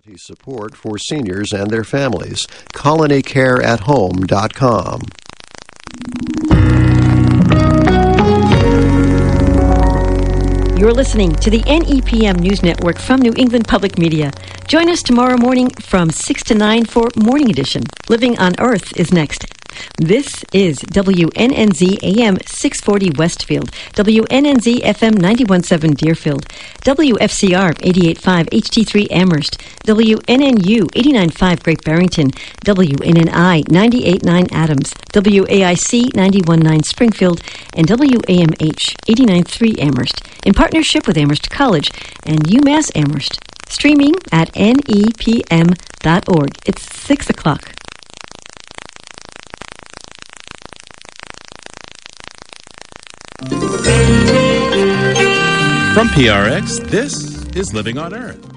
Support for seniors and their families. colonycareathome.com. You're listening to the NEPM News Network from New England Public Media. Join us tomorrow morning from 6 to 9 for Morning Edition. Living on Earth is next. This is WNNZ AM 640 Westfield, WNNZ FM 91.7 Deerfield, WFCR 88.5 HD3 Amherst, WNNU 89.5 Great Barrington, WNNI 98.9 Adams, WAIC 91.9 Springfield, and WAMH 89.3 Amherst, in partnership with Amherst College and UMass Amherst. Streaming at nepm.org. It's 6 o'clock. From PRX, this is Living on Earth.